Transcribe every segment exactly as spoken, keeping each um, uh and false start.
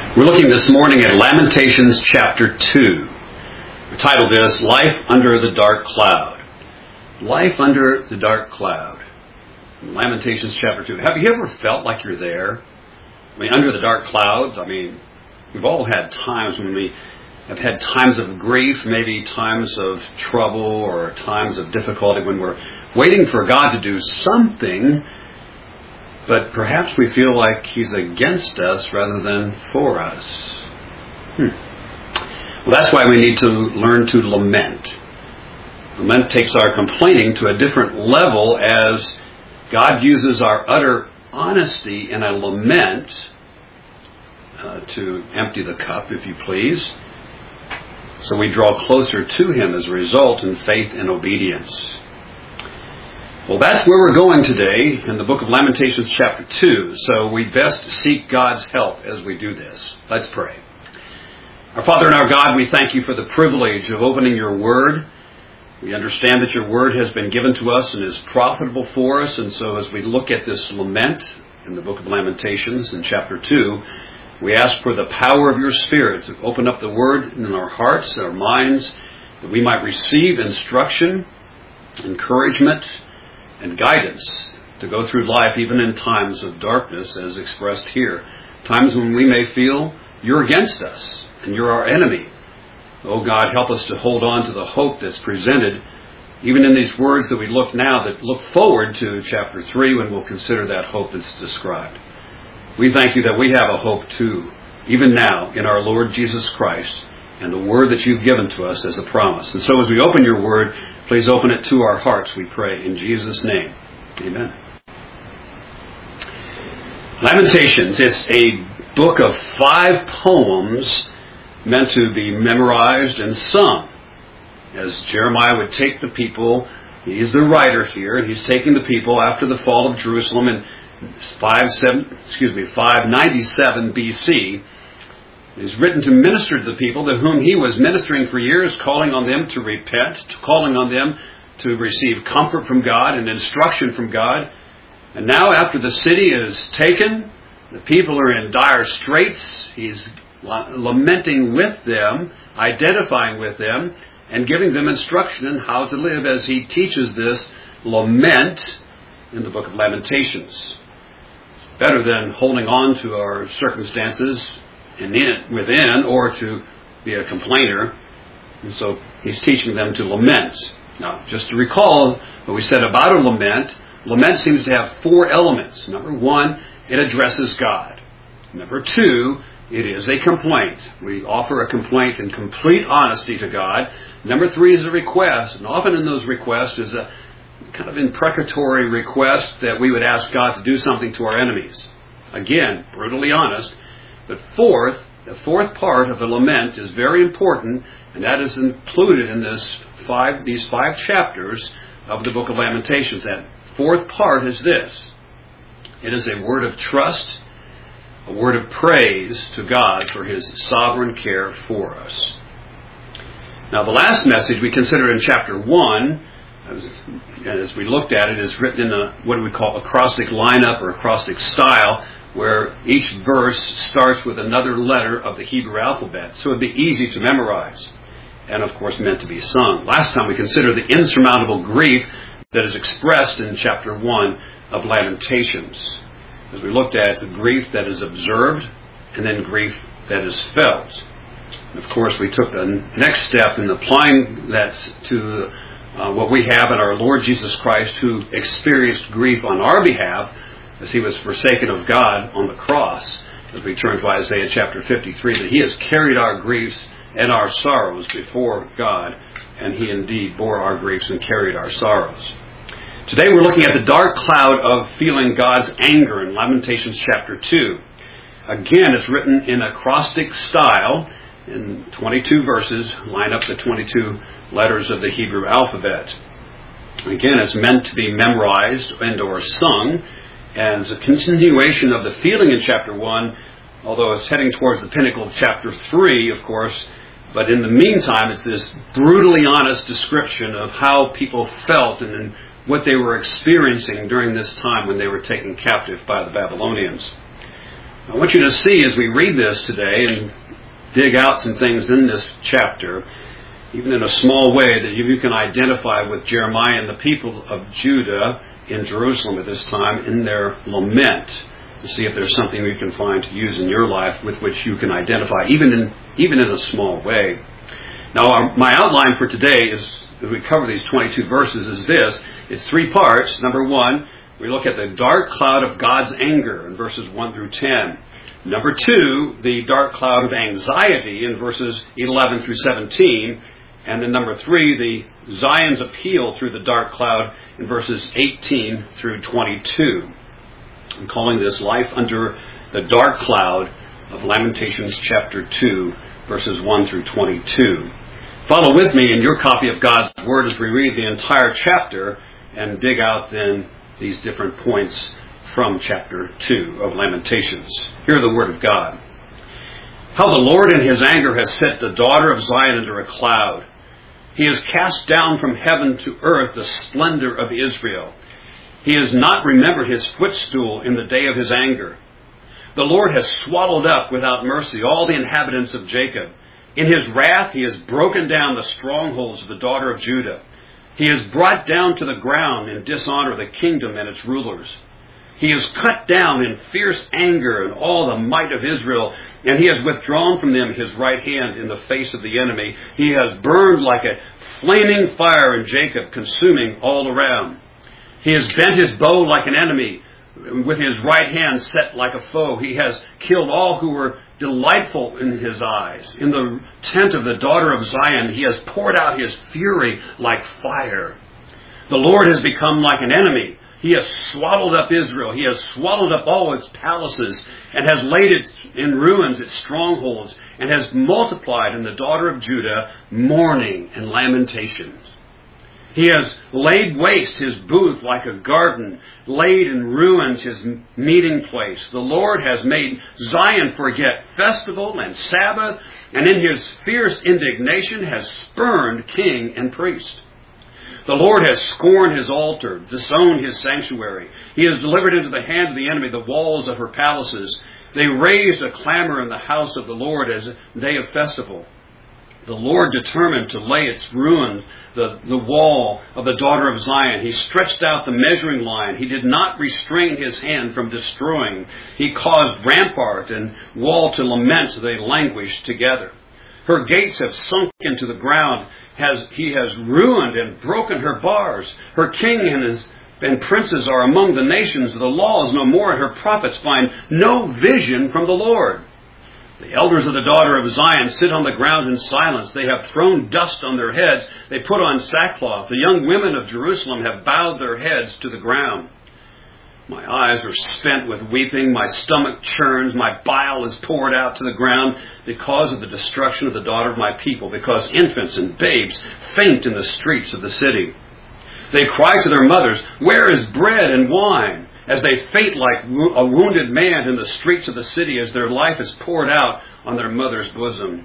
We're looking this morning at Lamentations chapter two. The title is Life Under the Dark Cloud. Life Under the Dark Cloud. Lamentations chapter two. Have you ever felt like you're there? I mean, under the dark clouds? I mean, we've all had times when we have had times of grief, maybe times of trouble or times of difficulty when we're waiting for God to do something, but perhaps we feel like He's against us rather than for us. Hmm. Well, that's why we need to learn to lament. Lament takes our complaining to a different level as God uses our utter honesty in a lament uh, to empty the cup, if you please. So we draw closer to Him as a result in faith and obedience. Well, that's where we're going today in the book of Lamentations chapter two. So we best seek God's help as we do this. Let's pray. Our Father and our God, we thank You for the privilege of opening Your Word. We understand that Your Word has been given to us and is profitable for us. And so as we look at this lament in the book of Lamentations in chapter two, we ask for the power of Your Spirit to open up the Word in our hearts, our minds, that we might receive instruction, encouragement, and guidance to go through life even in times of darkness as expressed here. Times when we may feel You're against us and You're our enemy. Oh God, help us to hold on to the hope that's presented even in these words that we look now that look forward to chapter three when we'll consider that hope that's described. We thank You that we have a hope too, even now in our Lord Jesus Christ and the word that You've given to us as a promise. And so as we open Your word, please open it to our hearts, we pray, in Jesus' name. Amen. Lamentations is a book of five poems meant to be memorized and sung. As Jeremiah would take the people, he's the writer here, and he's taking the people after the fall of Jerusalem in five seven, excuse me, five ninety-seven B C. Is written to minister to the people to whom he was ministering for years, calling on them to repent, calling on them to receive comfort from God and instruction from God. And now after the city is taken, the people are in dire straits. He's lamenting with them, identifying with them, and giving them instruction on how to live as he teaches this lament in the book of Lamentations. It's better than holding on to our circumstances in it, within, or to be a complainer. And so he's teaching them to lament. Now, just to recall what we said about a lament, lament seems to have four elements. Number one, it addresses God. Number two, it is a complaint. We offer a complaint in complete honesty to God. Number three is a request. And often in those requests is a kind of imprecatory request that we would ask God to do something to our enemies. Again, brutally honest. But fourth, the fourth part of the lament is very important, and that is included in this five, these five chapters of the book of Lamentations. That fourth part is this. It is a word of trust, a word of praise to God for His sovereign care for us. Now, the last message we considered in chapter one, as, as we looked at it, is written in a what we call acrostic lineup or acrostic style, where each verse starts with another letter of the Hebrew alphabet. So it would be easy to memorize and, of course, meant to be sung. Last time we considered the insurmountable grief that is expressed in chapter one of Lamentations. As we looked at the grief that is observed and then grief that is felt. And, of course, we took the next step in applying that to uh, what we have in our Lord Jesus Christ, who experienced grief on our behalf as He was forsaken of God on the cross, as we turn to Isaiah chapter fifty-three, that He has carried our griefs and our sorrows before God, and He indeed bore our griefs and carried our sorrows. Today we're looking at the dark cloud of feeling God's anger in Lamentations chapter two. Again, it's written in acrostic style, in twenty-two verses, line up the twenty-two letters of the Hebrew alphabet. Again, it's meant to be memorized and or sung, and it's a continuation of the feeling in chapter one, although it's heading towards the pinnacle of chapter three, of course. But in the meantime, it's this brutally honest description of how people felt and what they were experiencing during this time when they were taken captive by the Babylonians. I want you to see as we read this today and dig out some things in this chapter, even in a small way, that you can identify with Jeremiah and the people of Judah in Jerusalem at this time in their lament, to see if there's something you can find to use in your life with which you can identify, even in even in a small way. Now, our, my outline for today is, as we cover these twenty-two verses, is this. It's three parts. Number one, we look at the dark cloud of God's anger in verses one through ten. Number two, the dark cloud of anxiety in verses eleven through seventeen. And then number three, the Zion's appeal through the dark cloud in verses eighteen through twenty-two. I'm calling this Life Under the Dark Cloud of Lamentations chapter two, verses one through twenty-two. Follow with me in your copy of God's Word as we read the entire chapter and dig out then these different points from chapter two of Lamentations. Hear the Word of God. How the Lord in His anger has set the daughter of Zion under a cloud. He has cast down from heaven to earth the splendor of Israel. He has not remembered His footstool in the day of His anger. The Lord has swallowed up without mercy all the inhabitants of Jacob. In His wrath He has broken down the strongholds of the daughter of Judah. He has brought down to the ground in dishonor the kingdom and its rulers. He has cut down in fierce anger and all the might of Israel, and He has withdrawn from them His right hand in the face of the enemy. He has burned like a flaming fire in Jacob, consuming all around. He has bent His bow like an enemy, with His right hand set like a foe. He has killed all who were delightful in His eyes. In the tent of the daughter of Zion, He has poured out His fury like fire. The Lord has become like an enemy. He has swallowed up Israel. He has swallowed up all its palaces and has laid it in ruins, its strongholds, and has multiplied in the daughter of Judah mourning and lamentations. He has laid waste His booth like a garden, laid in ruins His meeting place. The Lord has made Zion forget festival and Sabbath, and in His fierce indignation has spurned king and priest. The Lord has scorned His altar, disowned His sanctuary. He has delivered into the hand of the enemy the walls of her palaces. They raised a clamor in the house of the Lord as a day of festival. The Lord determined to lay its ruin, the, the wall of the daughter of Zion. He stretched out the measuring line. He did not restrain His hand from destroying. He caused rampart and wall to lament. They languished together. Her gates have sunk into the ground. Has, he has ruined and broken her bars. Her king and his and princes are among the nations. The law is no more, and her prophets find no vision from the Lord. The elders of the daughter of Zion sit on the ground in silence. They have thrown dust on their heads. They put on sackcloth. The young women of Jerusalem have bowed their heads to the ground. My eyes are spent with weeping. My stomach churns. My bile is poured out to the ground because of the destruction of the daughter of my people, because infants and babes faint in the streets of the city. They cry to their mothers, "Where is bread and wine?" As they faint like a wounded man in the streets of the city, as their life is poured out on their mother's bosom.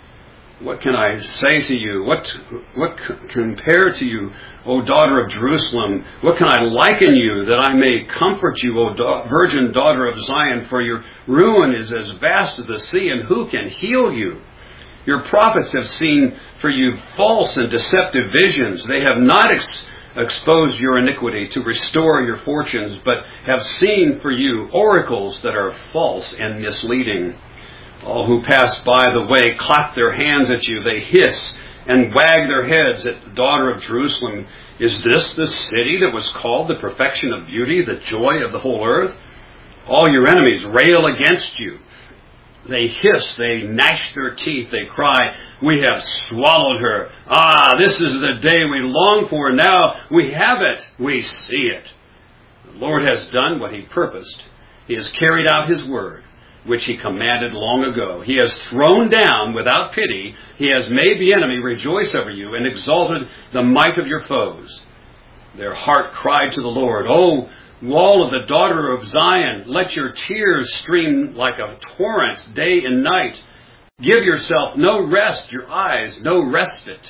What can I say to you? What what compare to you, O daughter of Jerusalem? What can I liken you that I may comfort you, O da- virgin daughter of Zion? For your ruin is as vast as the sea, and who can heal you? Your prophets have seen for you false and deceptive visions. They have not ex- exposed your iniquity to restore your fortunes, but have seen for you oracles that are false and misleading. All who pass by the way clap their hands at you. They hiss and wag their heads at the daughter of Jerusalem. Is this the city that was called the perfection of beauty, the joy of the whole earth? All your enemies rail against you. They hiss, they gnash their teeth, they cry, "We have swallowed her. Ah, this is the day we long for. Now we have it. We see it." The Lord has done what He purposed. He has carried out His word, which He commanded long ago. He has thrown down without pity. He has made the enemy rejoice over you and exalted the might of your foes. Their heart cried to the Lord, "O wall of the daughter of Zion, let your tears stream like a torrent day and night. Give yourself no rest, your eyes no respite.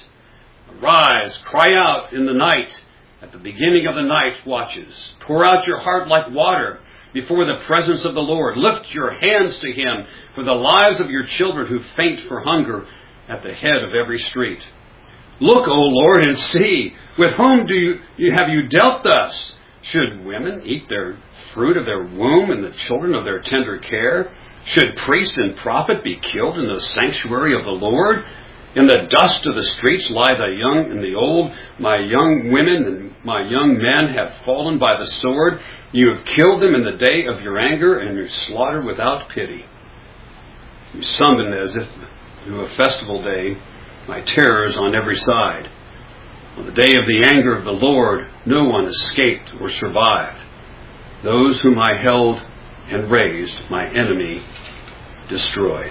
Arise, cry out in the night, at the beginning of the night watches. Pour out your heart like water. before the presence of the Lord. Lift your hands to Him for the lives of your children who faint for hunger at the head of every street. Look, O Lord, and see, with whom do you, you have you dealt thus? Should women eat their fruit of their womb and the children of their tender care? Should priest and prophet be killed in the sanctuary of the Lord? In the dust of the streets lie the young and the old. My young women and my young men have fallen by the sword. You have killed them in the day of your anger, and you slaughtered without pity. You summoned as if to a festival day my terrors on every side. On the day of the anger of the Lord, no one escaped or survived. Those whom I held and raised, my enemy destroyed.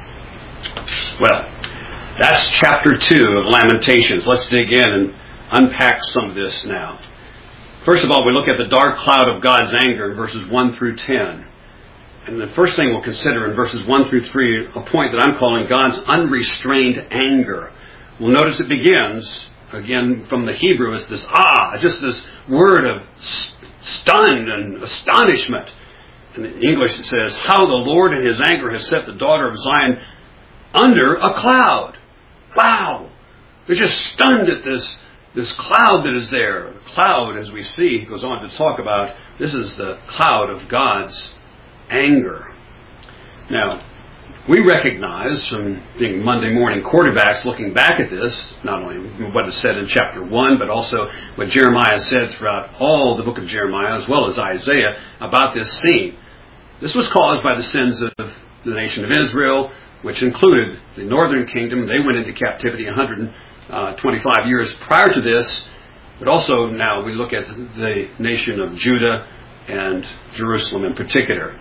Well, that's chapter two of Lamentations. Let's dig in and unpack some of this now. First of all, we look at the dark cloud of God's anger in verses one through ten. And the first thing we'll consider in verses one through three, a point that I'm calling God's unrestrained anger. We'll notice it begins, again, from the Hebrew, as this ah, just this word of stunned and astonishment. In English it says, how the Lord in His anger has set the daughter of Zion under a cloud. Wow! They're just stunned at this, this cloud that is there. The cloud, as we see, he goes on to talk about, this is the cloud of God's anger. Now, we recognize from being Monday morning quarterbacks looking back at this, not only what is said in chapter one, but also what Jeremiah said throughout all the book of Jeremiah, as well as Isaiah, about this scene. This was caused by the sins of the nation of Israel, which included the northern kingdom. They went into captivity one hundred twenty-five years prior to this, but also now we look at the nation of Judah and Jerusalem in particular.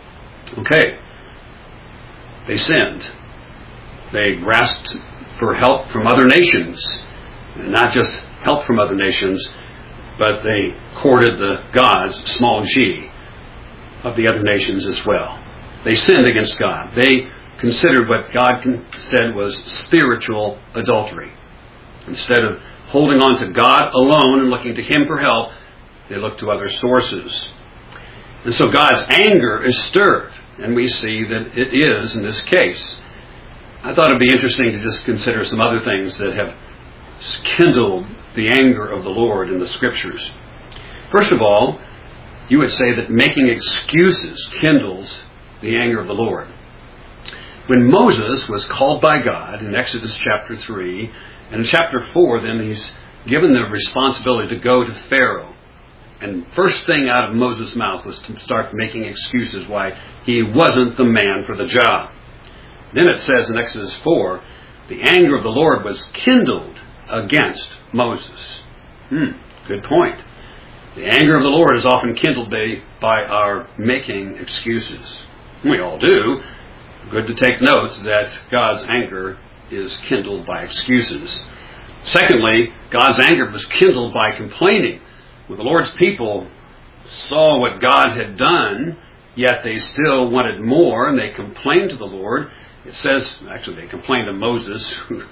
Okay. They sinned. They grasped for help from other nations. And not just help from other nations, but they courted the gods, small g, of the other nations as well. They sinned against God. They considered what God said was spiritual adultery. Instead of holding on to God alone and looking to Him for help, they looked to other sources. And so God's anger is stirred. And we see that it is in this case. I thought it would be interesting to just consider some other things that have kindled the anger of the Lord in the Scriptures. First of all, you would say that making excuses kindles the anger of the Lord. When Moses was called by God in Exodus chapter three, and in chapter four, then he's given the responsibility to go to Pharaoh. And first thing out of Moses' mouth was to start making excuses why he wasn't the man for the job. Then it says in Exodus four, the anger of the Lord was kindled against Moses. Hmm, good point. The anger of the Lord is often kindled by, by our making excuses. We all do. Good to take note that God's anger is kindled by excuses. Secondly, God's anger was kindled by complaining. When the Lord's people saw what God had done, yet they still wanted more, and they complained to the Lord. It says, actually they complained to Moses.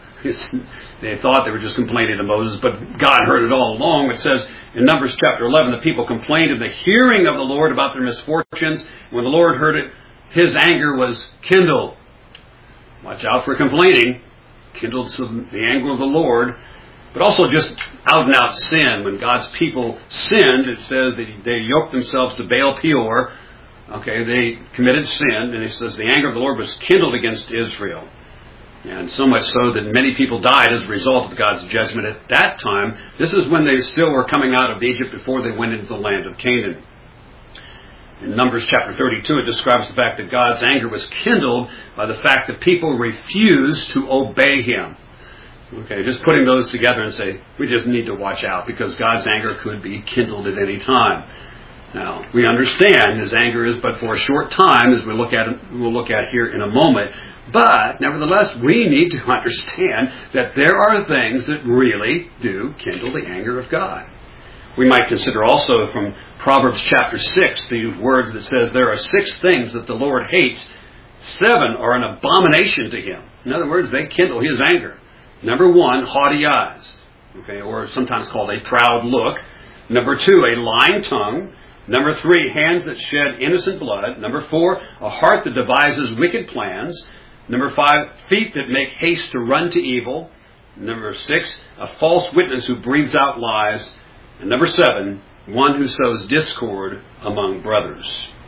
They thought they were just complaining to Moses, but God heard it all along. It says in Numbers chapter eleven, the people complained in the hearing of the Lord about their misfortunes. When the Lord heard it, His anger was kindled. Watch out for complaining. Kindled the anger of the Lord. But also just out and out sin. When God's people sinned, it says that they yoked themselves to Baal Peor. Okay, they committed sin, and it says the anger of the Lord was kindled against Israel. And so much so that many people died as a result of God's judgment at that time. This is when they still were coming out of Egypt before they went into the land of Canaan. In Numbers chapter thirty-two, it describes the fact that God's anger was kindled by the fact that people refused to obey Him. Okay, just putting those together and say, we just need to watch out because God's anger could be kindled at any time. Now, we understand His anger is but for a short time, as we look at we'll look at here in a moment. But, nevertheless, we need to understand that there are things that really do kindle the anger of God. We might consider also from Proverbs chapter six, the words that says, there are six things that the Lord hates. Seven are an abomination to Him. In other words, they kindle His anger. Number one, haughty eyes, okay, or sometimes called a proud look. Number two, a lying tongue. Number three, hands that shed innocent blood. Number four, a heart that devises wicked plans. Number five, feet that make haste to run to evil. Number six, a false witness who breathes out lies. And number seven, one who sows discord among brothers.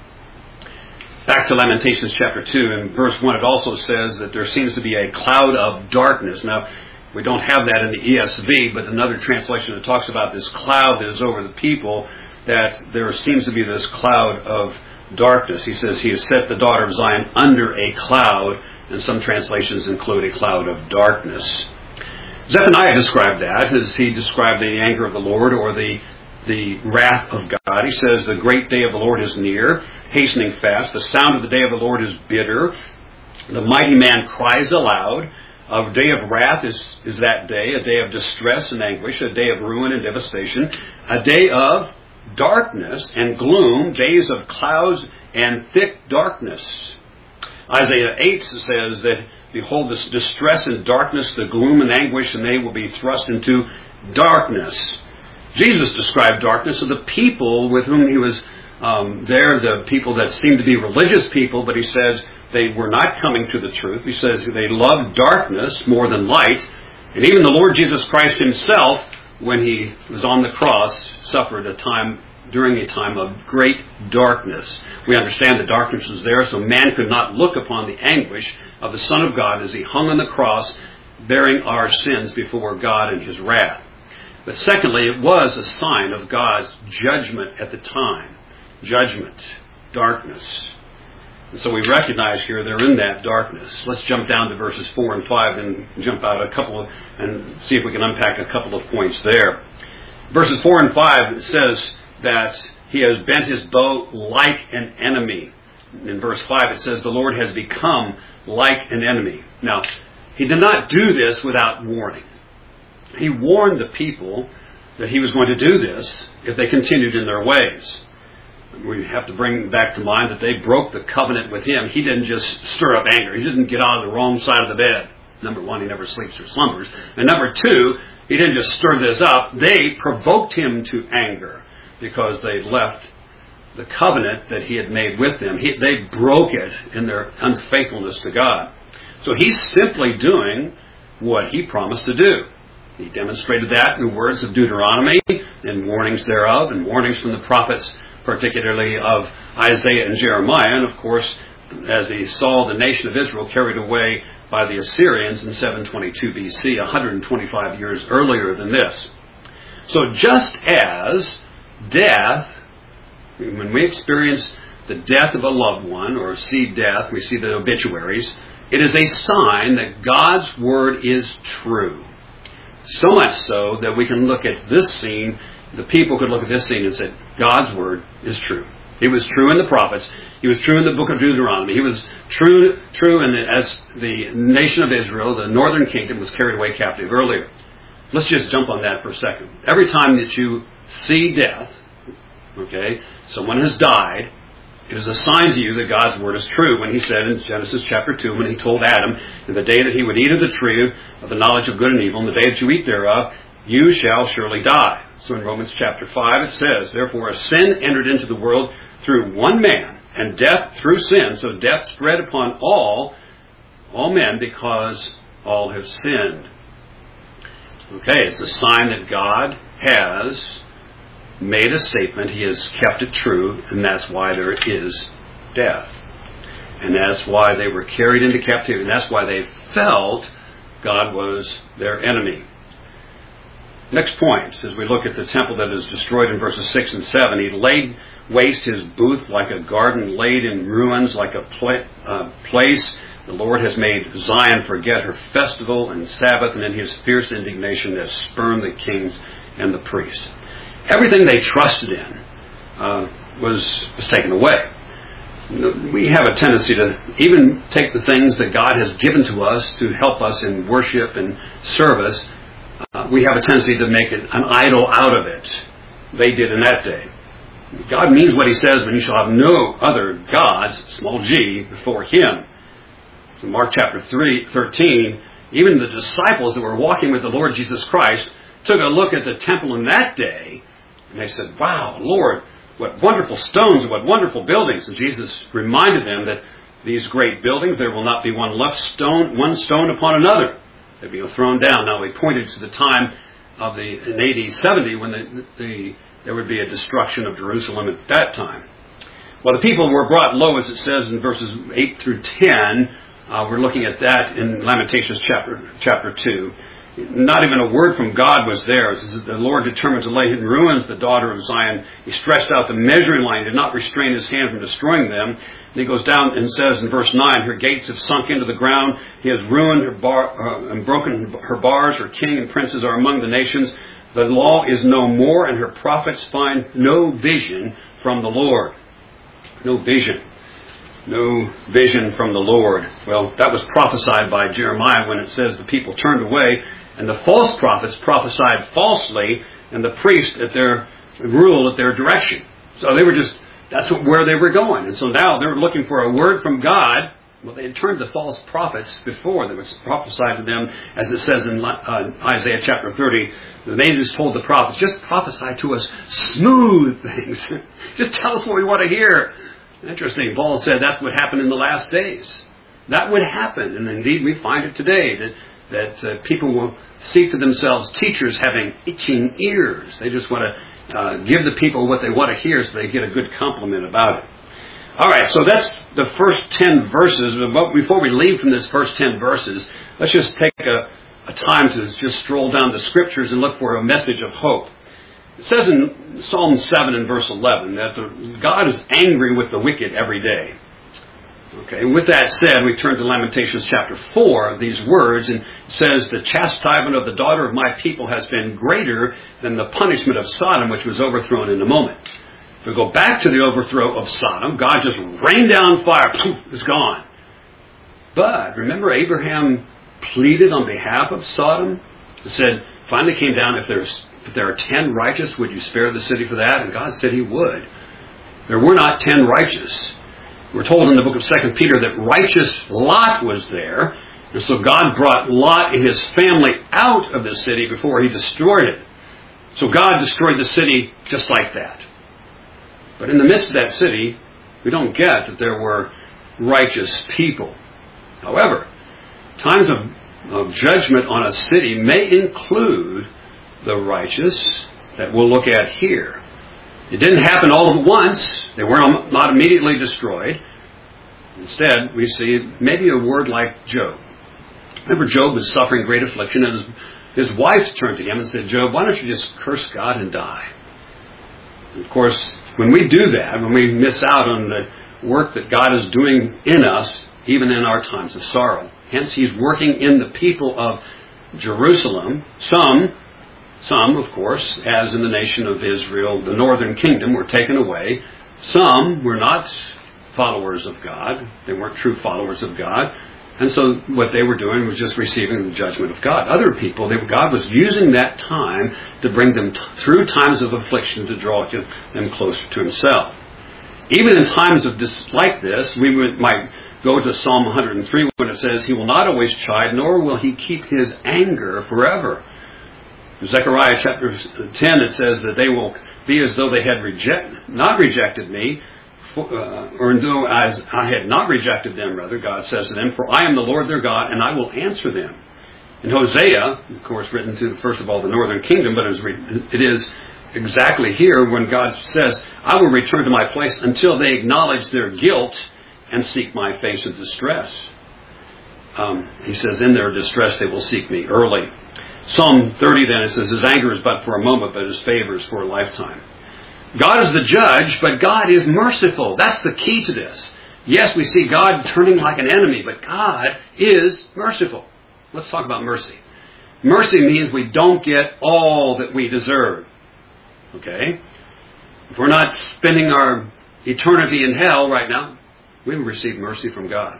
Back to Lamentations chapter two, in verse one, it also says that there seems to be a cloud of darkness. Now, we don't have that in the E S V, but another translation that talks about this cloud that is over the people, that there seems to be this cloud of darkness. He says he has set the daughter of Zion under a cloud, and some translations include a cloud of darkness. Zephaniah described that as he described the anger of the Lord, or the the wrath of God. He says, the great day of the Lord is near, hastening fast. The sound of the day of the Lord is bitter. The mighty man cries aloud. A day of wrath is, is that day, a day of distress and anguish, a day of ruin and devastation, a day of darkness and gloom, days of clouds and thick darkness. Isaiah eight says that, behold, this distress and darkness, the gloom and anguish, and they will be thrust into darkness. Jesus described darkness of the people with whom he was um, there, the people that seemed to be religious people, but he says they were not coming to the truth. He says they loved darkness more than light. And even the Lord Jesus Christ himself, when he was on the cross, suffered a time during a time of great darkness. We understand the darkness was there, so man could not look upon the anguish of the Son of God as he hung on the cross, bearing our sins before God in his wrath. But secondly, it was a sign of God's judgment at the time. Judgment, darkness. And so we recognize here they're in that darkness. Let's jump down to verses four and five and jump out a couple of, and see if we can unpack a couple of points there. Verses four and five, it says that he has bent his bow like an enemy. In verse five it says the Lord has become like an enemy. Now, he did not do this without warning. He warned the people that he was going to do this if they continued in their ways. We have to bring back to mind that they broke the covenant with him. He didn't just stir up anger. He didn't get on the wrong side of the bed. Number one, he never sleeps or slumbers. And number two, he didn't just stir this up. They provoked him to anger because they left the covenant that he had made with them. He, they broke it in their unfaithfulness to God. So he's simply doing what he promised to do. He demonstrated that in the words of Deuteronomy and warnings thereof, and warnings from the prophets, particularly of Isaiah and Jeremiah. And of course, as he saw the nation of Israel carried away by the Assyrians in seven twenty-two B C, one hundred twenty-five years earlier than this. So just as death, when we experience the death of a loved one or see death, we see the obituaries, it is a sign that God's word is true. So much so that we can look at this scene, the people could look at this scene and say, God's word is true. He was true in the prophets. He was true in the book of Deuteronomy. He was true true in the, as the nation of Israel, the northern kingdom, was carried away captive earlier. Let's just jump on that for a second. Every time that you see death, okay, someone has died, it is a sign to you that God's word is true. When he said in Genesis chapter two, when he told Adam, in the day that he would eat of the tree of the knowledge of good and evil, in the day that you eat thereof, you shall surely die. So in Romans chapter five it says, therefore as sin entered into the world through one man, and death through sin, so death spread upon all, all men, because all have sinned. Okay, it's a sign that God has made a statement, he has kept it true, and that's why there is death. And that's why they were carried into captivity, and that's why they felt God was their enemy. Next point, as we look at the temple that is destroyed in verses six and seven, he laid waste his booth like a garden laid in ruins, like a pla- uh, place. The Lord has made Zion forget her festival and Sabbath, and in his fierce indignation has spurned the kings and the priests. Everything they trusted in uh, was, was taken away. We have a tendency to even take the things that God has given to us to help us in worship and service. Uh, we have a tendency to make it an idol out of it. They did in that day. God means what he says, but you shall have no other gods, small g, before him. So Mark chapter three, thirteen, even the disciples that were walking with the Lord Jesus Christ took a look at the temple in that day, and they said, wow, Lord, what wonderful stones and what wonderful buildings. And Jesus reminded them that these great buildings, there will not be one left stone, one stone upon another. They'll be thrown down. Now, he pointed to the time of the, in A D seventy, when the, the, there would be a destruction of Jerusalem at that time. Well, the people were brought low, as it says in verses eight through ten. Uh, we're looking at that in Lamentations chapter, chapter two. Not even a word from God was there. It says, the Lord determined to lay in ruins the daughter of Zion. He stretched out the measuring line, did not restrain his hand from destroying them. And he goes down and says in verse nine, her gates have sunk into the ground. He has ruined her bar, uh, and broken her bars. Her king and princes are among the nations. The law is no more, and her prophets find no vision from the Lord. No vision. No vision from the Lord. Well, that was prophesied by Jeremiah when it says the people turned away, and the false prophets prophesied falsely, and the priests at their rule at their direction. So they were just, that's what, where they were going. And so now they're looking for a word from God. Well, they had turned to false prophets before. They was prophesied to them, as it says in uh, Isaiah chapter thirty. The angels told the prophets, just prophesy to us smooth things. Just tell us what we want to hear. Interesting. Paul said that's what happened in the last days. That would happen. And indeed, we find it today that, that uh, people will seek to themselves teachers having itching ears. They just want to uh, give the people what they want to hear so they get a good compliment about it. All right, so that's the first ten verses. But before we leave from this first ten verses, let's just take a, a time to just stroll down the scriptures and look for a message of hope. It says in Psalm seven and verse eleven that the, God is angry with the wicked every day. Okay, with that said, we turn to Lamentations chapter four, these words, and it says, the chastisement of the daughter of my people has been greater than the punishment of Sodom, which was overthrown in a moment. If we go back to the overthrow of Sodom, God just rained down fire, poof, it's gone. But remember, Abraham pleaded on behalf of Sodom. He said, finally came down, if there's if there are ten righteous, would you spare the city for that? And God said he would. There were not ten righteous. We're told in the book of Second Peter that righteous Lot was there. And so God brought Lot and his family out of the city before he destroyed it. So God destroyed the city just like that. But in the midst of that city, we don't get that there were righteous people. However, times of, of judgment on a city may include the righteous that we'll look at here. It didn't happen all at once. They were not immediately destroyed. Instead, we see maybe a word like Job. Remember, Job was suffering great affliction, and his, his wife turned to him and said, Job, why don't you just curse God and die? And of course, when we do that, when we miss out on the work that God is doing in us, even in our times of sorrow. Hence, he's working in the people of Jerusalem. Some Some, of course, as in the nation of Israel, the northern kingdom were taken away. Some were not followers of God. They weren't true followers of God. And so what they were doing was just receiving the judgment of God. Other people, they, God was using that time to bring them t- through times of affliction to draw them closer to himself. Even in times of dis- like this, we would, might go to Psalm one hundred three when it says, he will not always chide, nor will he keep his anger forever. In Zechariah chapter ten, it says that they will be as though they had reject, not rejected me, for, uh, or though as I had not rejected them, rather, God says to them, for I am the Lord their God, and I will answer them. In Hosea, of course, written to, first of all, the northern kingdom, but it is exactly here when God says, I will return to my place until they acknowledge their guilt and seek my face in distress. Um, he says, in their distress they will seek me early. Psalm thirty then, it says, his anger is but for a moment, but his favor is for a lifetime. God is the judge, but God is merciful. That's the key to this. Yes, we see God turning like an enemy, but God is merciful. Let's talk about mercy. Mercy means we don't get all that we deserve. Okay? If we're not spending our eternity in hell right now, we will receive mercy from God.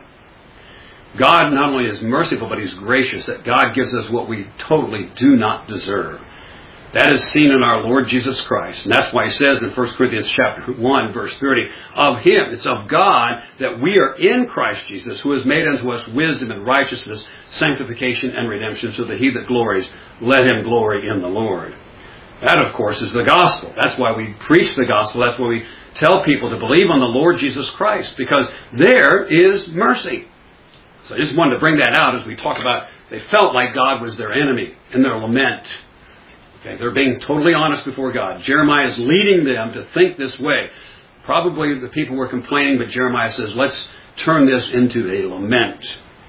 God not only is merciful, but he's gracious, that God gives us what we totally do not deserve. That is seen in our Lord Jesus Christ. And that's why he says in First Corinthians chapter one, verse thirty, of him, it's of God, that we are in Christ Jesus, who has made unto us wisdom and righteousness, sanctification and redemption, so that he that glories, let him glory in the Lord. That, of course, is the gospel. That's why we preach the gospel. That's why we tell people to believe on the Lord Jesus Christ, because there is mercy. So I just wanted to bring that out as we talk about they felt like God was their enemy in their lament. Okay, they're being totally honest before God. Jeremiah is leading them to think this way. Probably the people were complaining, but Jeremiah says, let's turn this into a lament.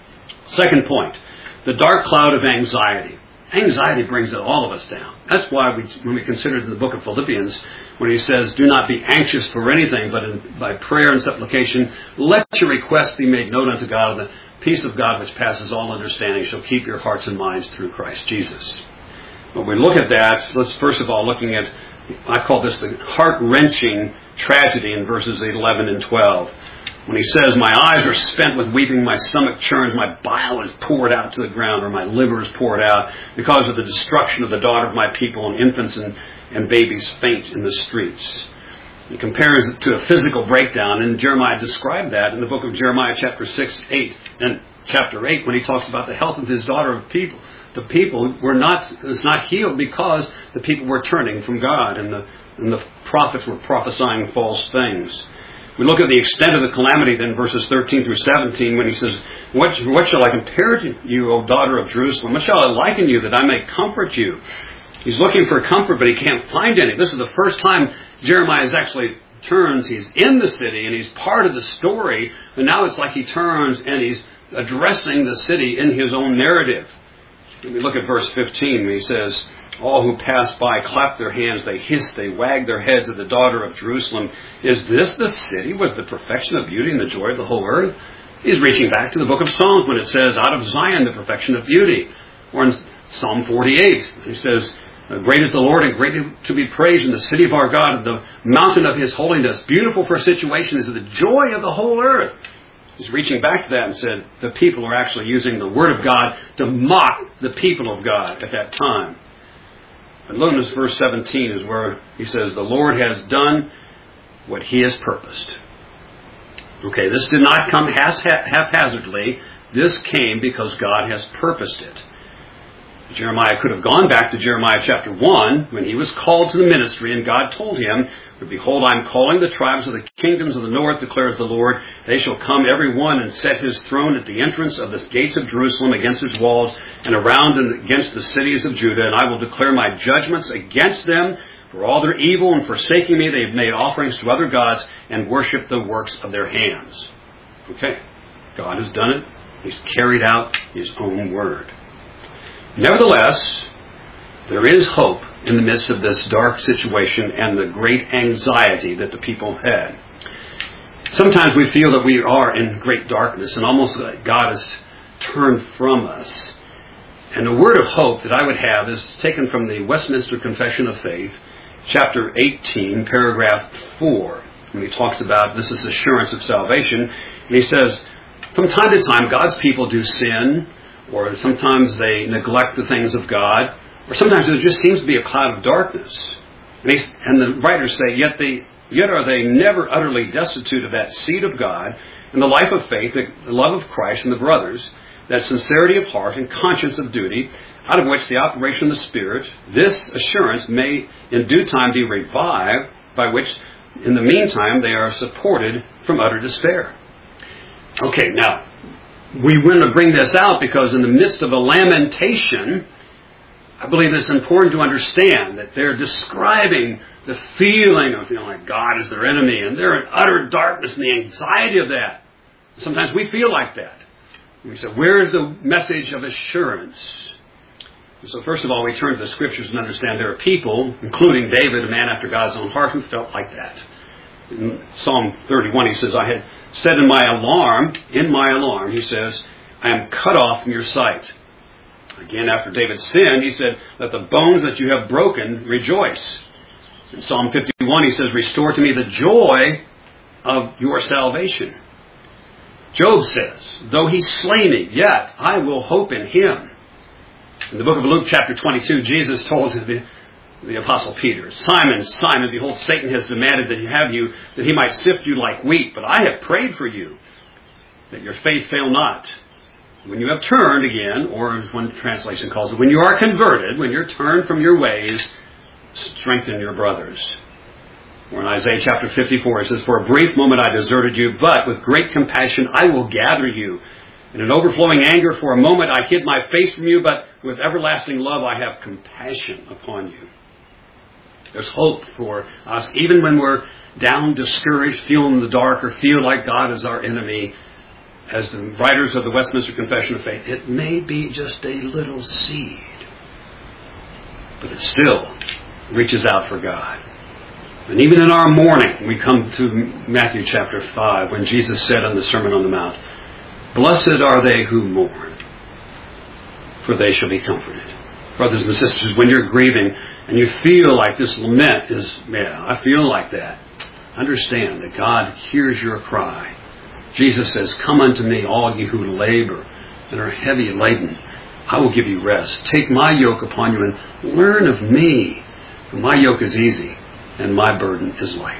Second point, the dark cloud of anxiety. Anxiety brings all of us down. That's why we, when we considered in the book of Philippians, when he says, do not be anxious for anything, but in, by prayer and supplication, let your requests be made known unto God, and the peace of God which passes all understanding shall keep your hearts and minds through Christ Jesus. When we look at that, let's first of all looking at, I call this the heart-wrenching tragedy in verses eleven and twelve. When he says, my eyes are spent with weeping, my stomach churns, my bile is poured out to the ground, or my liver is poured out, because of the destruction of the daughter of my people, and infants and, and babies faint in the streets. He compares it to a physical breakdown, and Jeremiah described that in the book of Jeremiah chapter six, eight, and chapter eight, when he talks about the health of his daughter of people. The people were not, was not healed because the people were turning from God, and the, and the prophets were prophesying false things. We look at the extent of the calamity then, verses thirteen through seventeen, when he says, What, what shall I compare to you, O daughter of Jerusalem? What shall I liken you that I may comfort you? He's looking for comfort, but he can't find any. This is the first time Jeremiah actually turns. He's in the city, and he's part of the story. And now it's like he turns, and he's addressing the city in his own narrative. When we look at verse fifteen, he says, all who pass by clap their hands, they hiss, they wag their heads at the daughter of Jerusalem. Is this the city with the perfection of beauty and the joy of the whole earth? He's reaching back to the book of Psalms when it says, out of Zion the perfection of beauty. Or in Psalm forty-eight, he says, great is the Lord and greatly to be praised in the city of our God, the mountain of his holiness. Beautiful for situation is the joy of the whole earth. He's reaching back to that and said the people are actually using the word of God to mock the people of God at that time. And notice verse seventeen is where he says, the Lord has done what he has purposed. Okay, this did not come haphazardly. This came because God has purposed it. Jeremiah could have gone back to Jeremiah chapter one when he was called to the ministry, and God told him, behold, I am calling the tribes of the kingdoms of the north, declares the Lord. They shall come every one and set his throne at the entrance of the gates of Jerusalem against its walls, and around and against the cities of Judah. And I will declare my judgments against them for all their evil, and forsaking me they have made offerings to other gods and worshipped the works of their hands. Okay, God has done it. He's carried out his own word. Nevertheless, there is hope in the midst of this dark situation and the great anxiety that the people had. Sometimes we feel that we are in great darkness and almost like God has turned from us. And the word of hope that I would have is taken from the Westminster Confession of Faith, chapter eighteen, paragraph four, when he talks about this is assurance of salvation. And he says, from time to time, God's people do sin, or sometimes they neglect the things of God, or sometimes there just seems to be a cloud of darkness. And, he, and the writers say, yet they, yet are they never utterly destitute of that seed of God and the life of faith, the love of Christ and the brothers, that sincerity of heart and conscience of duty, out of which the operation of the Spirit, this assurance may in due time be revived, by which in the meantime they are supported from utter despair. Okay, now, we want to bring this out because in the midst of a lamentation, I believe it's important to understand that they're describing the feeling of feeling like God is their enemy, and they're in utter darkness and the anxiety of that. Sometimes we feel like that. We say, where is the message of assurance? And so first of all, we turn to the Scriptures and understand there are people, including David, a man after God's own heart, who felt like that. In Psalm thirty-one, he says, I had said in my alarm, in my alarm, he says, I am cut off from your sight. Again, after David sinned, he said, let the bones that you have broken rejoice. In Psalm fifty-one, he says, restore to me the joy of your salvation. Job says, though he slay me, yet I will hope in him. In the book of Luke, chapter twenty-two, Jesus told the, the Apostle Peter, Simon, Simon, behold, Satan has demanded that he have you, that he might sift you like wheat, but I have prayed for you, that your faith fail not. When you have turned again, or as one translation calls it, when you are converted, when you're turned from your ways, strengthen your brothers. Or in Isaiah chapter fifty-four, it says, for a brief moment I deserted you, but with great compassion I will gather you. In an overflowing anger for a moment I hid my face from you, but with everlasting love I have compassion upon you. There's hope for us, even when we're down, discouraged, feel in the dark, or feel like God is our enemy. As the writers of the Westminster Confession of Faith, it may be just a little seed, but it still reaches out for God. And even in our mourning, we come to Matthew chapter five, when Jesus said on the Sermon on the Mount, blessed are they who mourn, for they shall be comforted. Brothers and sisters, when you're grieving and you feel like this lament is, yeah, I feel like that, understand that God hears your cry. Jesus says, come unto me, all you who labor and are heavy laden. I will give you rest. Take my yoke upon you and learn of me. For my yoke is easy and my burden is light.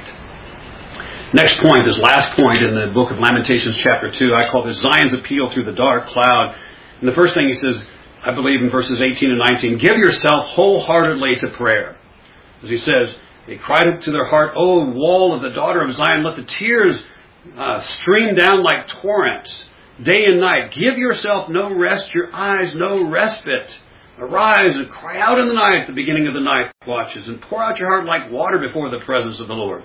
Next point, this last point in the book of Lamentations chapter two, I call this Zion's appeal through the dark cloud. And the first thing he says, I believe in verses eighteen and nineteen, give yourself wholeheartedly to prayer. As he says, they cried to their heart, O wall of the daughter of Zion, let the tears uh, stream down like torrents, day and night. Give yourself no rest, your eyes no respite. Arise and cry out in the night at the beginning of the night watches, and pour out your heart like water before the presence of the Lord.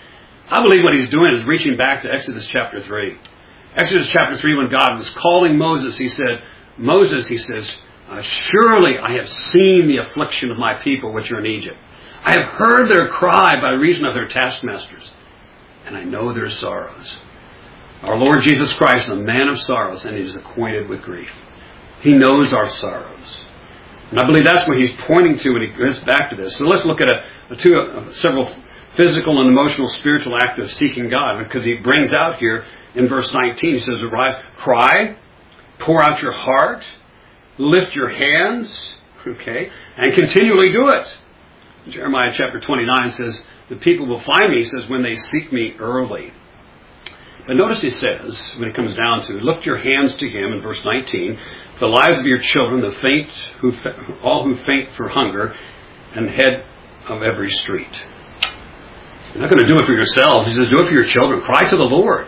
I believe what he's doing is reaching back to Exodus chapter three. Exodus chapter three, when God was calling Moses, he said, Moses, he says, uh, surely I have seen the affliction of my people which are in Egypt. I have heard their cry by reason of their taskmasters, and I know their sorrows. Our Lord Jesus Christ is a man of sorrows, and he is acquainted with grief. He knows our sorrows. And I believe that's what he's pointing to when he goes back to this. So let's look at a, a two, uh, several physical and emotional, spiritual acts of seeking God, because he brings out here in verse nineteen, he says, arise, cry, pour out your heart, lift your hands, okay, and continually do it. Jeremiah chapter twenty-nine says, the people will find me, he says, when they seek me early. But notice he says, when it comes down to, lift your hands to him in verse nineteen, the lives of your children, the faint, who all who faint for hunger, and head of every street. You're not going to do it for yourselves. He says, do it for your children. Cry to the Lord.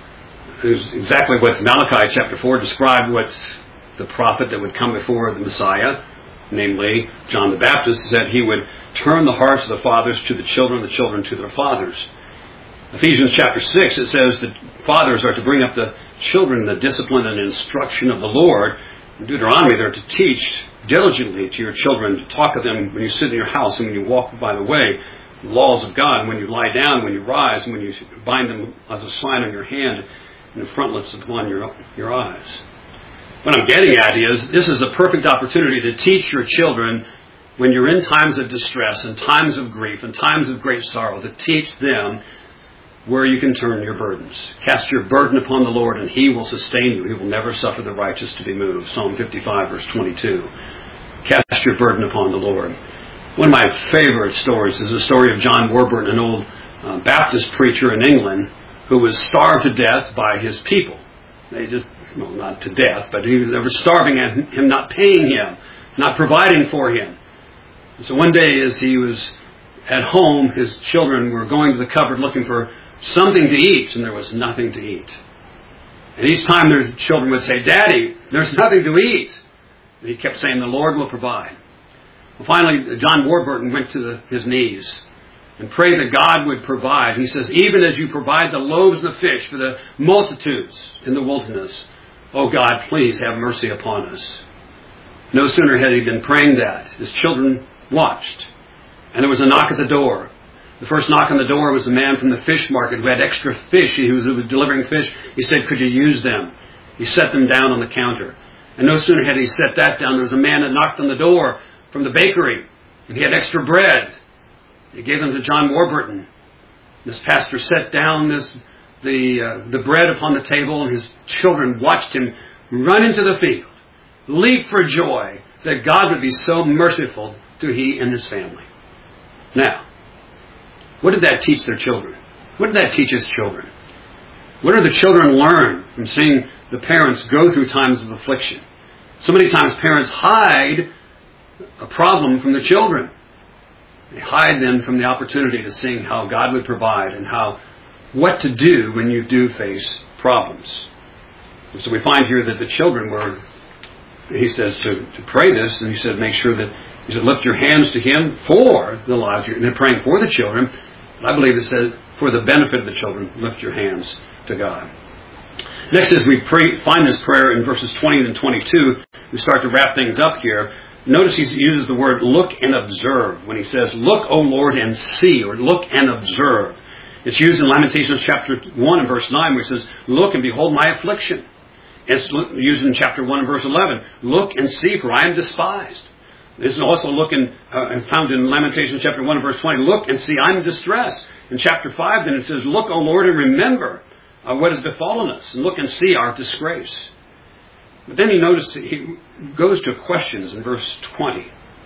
It's exactly what Malachi chapter four described, what the prophet that would come before the Messiah, namely John the Baptist, said he would turn the hearts of the fathers to the children, the children to their fathers. Ephesians chapter six, it says that fathers are to bring up the children in the discipline and instruction of the Lord. In Deuteronomy, they're to teach diligently to your children, to talk to them when you sit in your house and when you walk by the way, the laws of God, and when you lie down, when you rise, and when you bind them as a sign on your hand and the frontlets upon your, your eyes. What I'm getting at is, this is a perfect opportunity to teach your children when you're in times of distress and times of grief and times of great sorrow, to teach them where you can turn your burdens. Cast your burden upon the Lord, and he will sustain you. He will never suffer the righteous to be moved. Psalm fifty-five, verse twenty-two. Cast your burden upon the Lord. One of my favorite stories is the story of John Warburton, an old uh, Baptist preacher in England who was starved to death by his people. They just, well, not to death, but he, they were starving at him, not paying him, not providing for him. And so one day as he was at home, his children were going to the cupboard looking for something to eat, and there was nothing to eat. And each time their children would say, Daddy, there's nothing to eat. And he kept saying, the Lord will provide. Well, finally, John Warburton went to the, his knees and prayed that God would provide. He says, even as you provide the loaves and the fish for the multitudes in the wilderness, oh God, please have mercy upon us. No sooner had he been praying that, his children watched, and there was a knock at the door. The first knock on the door was a man from the fish market who had extra fish. He was delivering fish. He said, could you use them? He set them down on the counter. And no sooner had he set that down, there was a man that knocked on the door from the bakery, and he had extra bread. He gave them to John Warburton. This pastor set down this, the, uh, the bread upon the table, and his children watched him run into the field, leap for joy that God would be so merciful to he and his family. Now, what did that teach their children? What did that teach his children? What do the children learn from seeing the parents go through times of affliction? So many times parents hide a problem from the children. They hide then from the opportunity to sing how God would provide and how what to do when you do face problems. And so we find here that the children were, he says to, to pray this, and he said make sure that, he said lift your hands to him for the lives. And they're praying for the children. I believe it said for the benefit of the children, lift your hands to God. Next, as we pray, find this prayer in verses twenty and twenty-two, we start to wrap things up here. Notice he uses the word look and observe when he says, look, O Lord, and see, or look and observe. It's used in Lamentations chapter one and verse nine, where it says, look and behold my affliction. It's used in chapter one and verse eleven, look and see, for I am despised. This is also looking, uh, found in Lamentations chapter one and verse twenty, look and see, I am distressed. In chapter five, then it says, look, O Lord, and remember uh, what has befallen us, and look and see our disgrace. But then he notices, he goes to questions in verse twenty.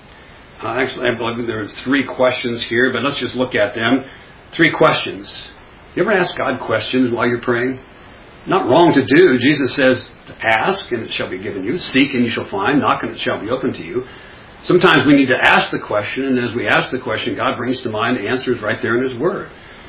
Uh, actually, I believe there are three questions here, but let's just look at them. Three questions. You ever ask God questions while you're praying? Not wrong to do. Jesus says, ask and it shall be given you. Seek and you shall find. Knock and it shall be opened to you. Sometimes we need to ask the question, and as we ask the question, God brings to mind the answers right there in His Word.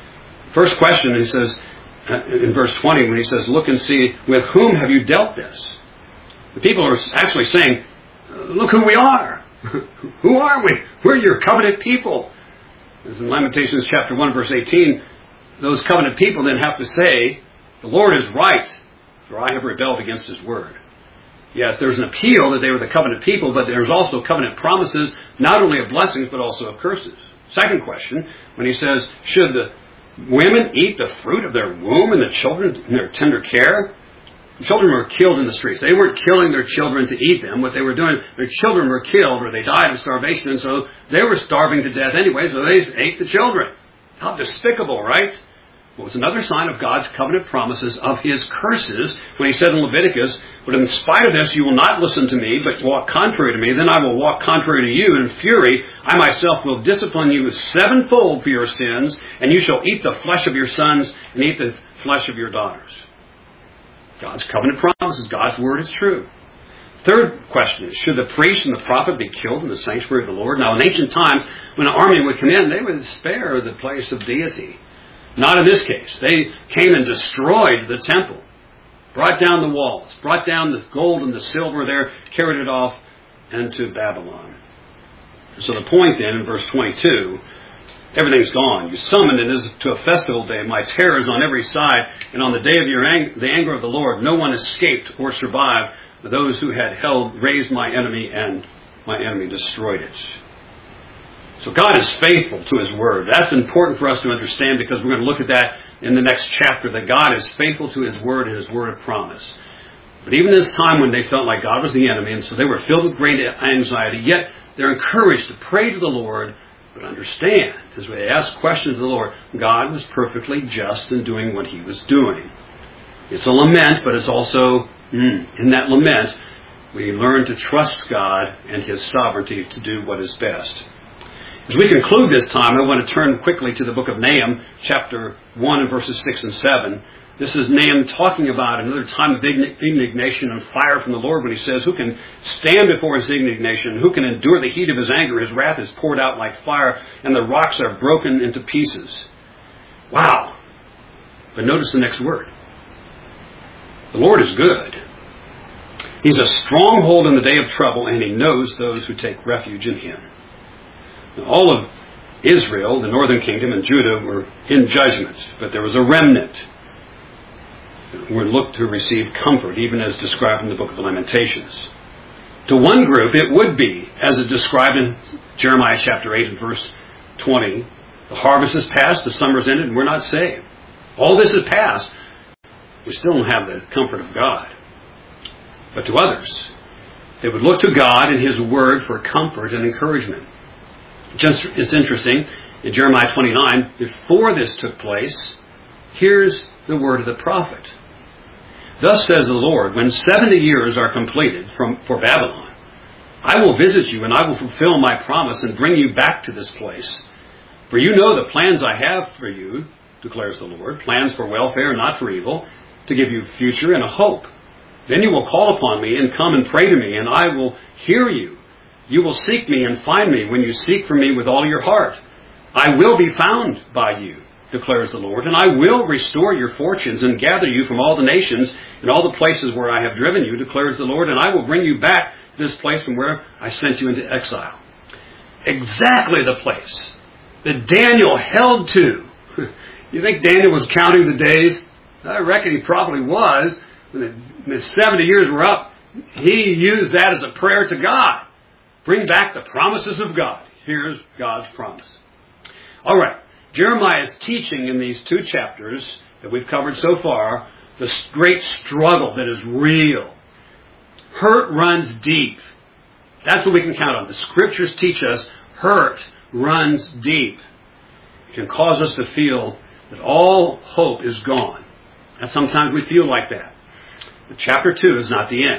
First question, he says, in verse twenty, when he says, look and see, with whom have you dealt this? The people are actually saying, look who we are. Who are we? We're your covenant people. As in Lamentations chapter one, verse eighteen, those covenant people then have to say, the Lord is right, for I have rebelled against His word. Yes, there's an appeal that they were the covenant people, but there's also covenant promises, not only of blessings, but also of curses. Second question, when he says, should the women eat the fruit of their womb and the children in their tender care? The children were killed in the streets. They weren't killing their children to eat them. What they were doing, their children were killed or they died of starvation, and so they were starving to death anyway, so they ate the children. How despicable, right? Well, it's another sign of God's covenant promises of His curses when He said in Leviticus, but in spite of this you will not listen to me, but walk contrary to me. Then I will walk contrary to you in fury. I myself will discipline you sevenfold for your sins, and you shall eat the flesh of your sons and eat the flesh of your daughters. God's covenant promises, God's word is true. Third question is, should the priest and the prophet be killed in the sanctuary of the Lord? Now, in ancient times, when an army would come in, they would spare the place of deity. Not in this case. They came and destroyed the temple, brought down the walls, brought down the gold and the silver there, carried it off into Babylon. So the point then, in verse twenty-two, everything's gone. You summoned it as to a festival day. My terrors on every side, and on the day of your ang- the anger of the Lord, no one escaped or survived. But those who had held raised my enemy, and my enemy destroyed it. So God is faithful to His word. That's important for us to understand, because we're going to look at that in the next chapter, that God is faithful to His word and His word of promise. But even this time when they felt like God was the enemy, and so they were filled with great anxiety, yet they're encouraged to pray to the Lord. But understand, as we ask questions of the Lord, God was perfectly just in doing what He was doing. It's a lament, but it's also, mm, in that lament, we learn to trust God and His sovereignty to do what is best. As we conclude this time, I want to turn quickly to the book of Nahum, chapter one and verses six and seven. This is Nahum talking about another time of indignation and fire from the Lord, when he says, who can stand before His indignation? Who can endure the heat of His anger? His wrath is poured out like fire, and the rocks are broken into pieces. Wow. But notice the next word. The Lord is good. He's a stronghold in the day of trouble, and He knows those who take refuge in Him. Now, all of Israel, the northern kingdom, and Judah were in judgment, but there was a remnant who were looked to receive comfort, even as described in the book of Lamentations. To one group, it would be, as it described in Jeremiah chapter eight and verse twenty, the harvest is past, the summer's ended, and we're not saved. All this is past. We still don't have the comfort of God. But to others, they would look to God and His word for comfort and encouragement. Just, it's interesting, in Jeremiah twenty-nine, before this took place, here's the word of the prophet. Thus says the Lord, when seventy years are completed from, for Babylon, I will visit you, and I will fulfill my promise and bring you back to this place. For you know the plans I have for you, declares the Lord, plans for welfare, not for evil, to give you a future and a hope. Then you will call upon me and come and pray to me, and I will hear you. You will seek me and find me when you seek for me with all your heart. I will be found by you, declares the Lord, and I will restore your fortunes and gather you from all the nations and all the places where I have driven you, declares the Lord, and I will bring you back to this place from where I sent you into exile. Exactly the place that Daniel held to. You think Daniel was counting the days? I reckon he probably was. When the seventy years were up, he used that as a prayer to God. Bring back the promises of God. Here's God's promise. All right. Jeremiah is teaching in these two chapters that we've covered so far the great struggle that is real. Hurt runs deep. That's what we can count on. The Scriptures teach us hurt runs deep. It can cause us to feel that all hope is gone. And sometimes we feel like that. But chapter two is not the end.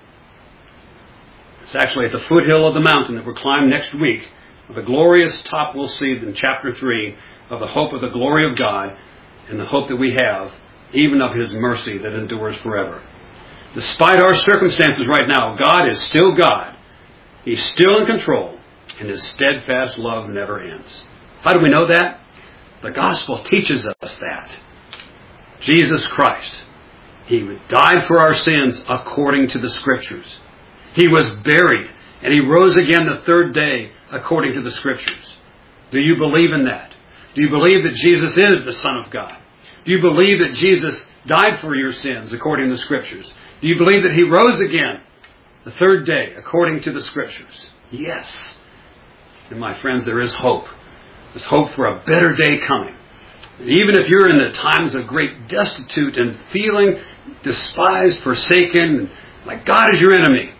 It's actually at the foothill of the mountain that we'll climb next week. The glorious top we'll see in chapter three of the hope of the glory of God and the hope that we have, even of His mercy that endures forever. Despite our circumstances right now, God is still God. He's still in control, and His steadfast love never ends. How do we know that? The gospel teaches us that. Jesus Christ, He died for our sins according to the Scriptures. He was buried, and He rose again the third day according to the Scriptures. Do you believe in that? Do you believe that Jesus is the Son of God? Do you believe that Jesus died for your sins according to the Scriptures? Do you believe that He rose again the third day according to the Scriptures? Yes. And my friends, there is hope. There's hope for a better day coming. Even if you're in the times of great destitute and feeling despised, forsaken, like God is your enemy.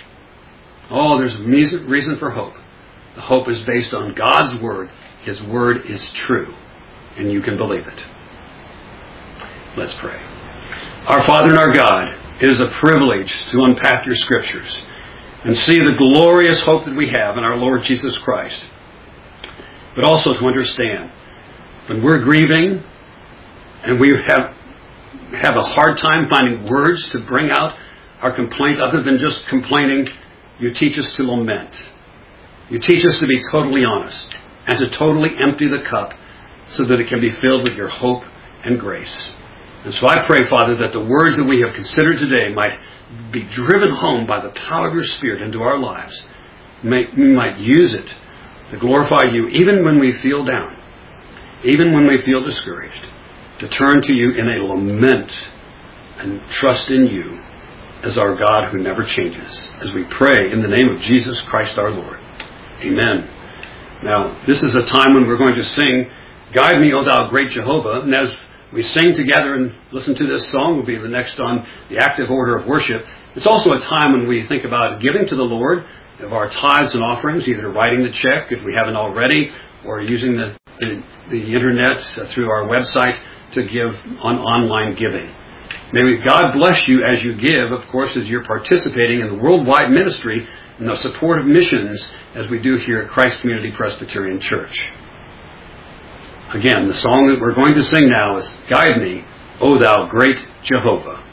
Oh, there's a reason for hope. The hope is based on God's Word. His Word is true, and you can believe it. Let's pray. Our Father and our God, it is a privilege to unpack your Scriptures and see the glorious hope that we have in our Lord Jesus Christ. But also to understand, when we're grieving and we have, have a hard time finding words to bring out our complaint other than just complaining, you teach us to lament. You teach us to be totally honest and to totally empty the cup so that it can be filled with your hope and grace. And so I pray, Father, that the words that we have considered today might be driven home by the power of your Spirit into our lives. May, we might use it to glorify you even when we feel down, even when we feel discouraged, to turn to you in a lament and trust in you as our God who never changes, as we pray in the name of Jesus Christ our Lord. Amen. Now, this is a time when we're going to sing, Guide Me, O Thou Great Jehovah. And as we sing together and listen to this song, will be the next on the active order of worship. It's also a time when we think about giving to the Lord of our tithes and offerings, either writing the check if we haven't already, or using the, the, the internet through our website to give on online giving. May God bless you as you give, of course, as you're participating in the worldwide ministry and the support of missions as we do here at Christ Community Presbyterian Church. Again, the song that we're going to sing now is Guide Me, O Thou Great Jehovah.